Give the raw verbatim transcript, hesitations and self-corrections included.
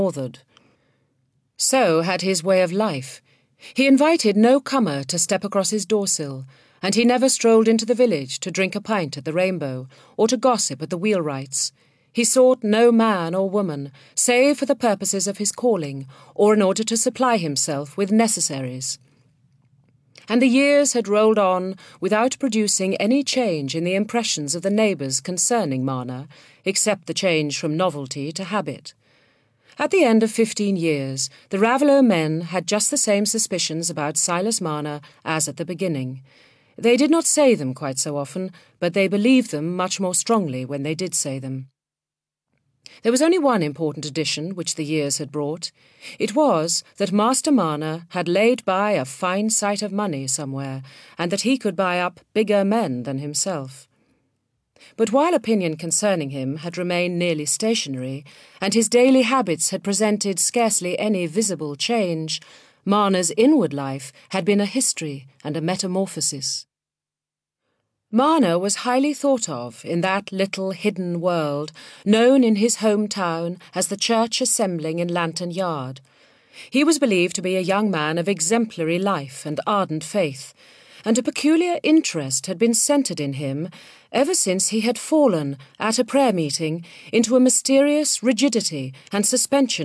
northward. So had his way of life. He invited no comer to step across his doorsill, and he never strolled into the village to drink a pint at the Rainbow or to gossip at the wheelwrights. He sought no man or woman, save for the purposes of his calling or in order to supply himself with necessaries. And the years had rolled on without producing any change in the impressions of the neighbours concerning Marner, except the change from novelty to habit. At the end of fifteen years, the Raveloe men had just the same suspicions about Silas Marner as at the beginning. They did not say them quite so often, but they believed them much more strongly when they did say them. There was only one important addition which the years had brought. It was that Master Marner had laid by a fine sight of money somewhere, and that he could buy up bigger men than himself. But while opinion concerning him had remained nearly stationary, and his daily habits had presented scarcely any visible change, Marner's inward life had been a history and a metamorphosis. Marner was highly thought of in that little hidden world, known in his home town as the church assembling in Lantern Yard. He was believed to be a young man of exemplary life and ardent faith, and a peculiar interest had been centred in him ever since he had fallen, at a prayer meeting, into a mysterious rigidity and suspension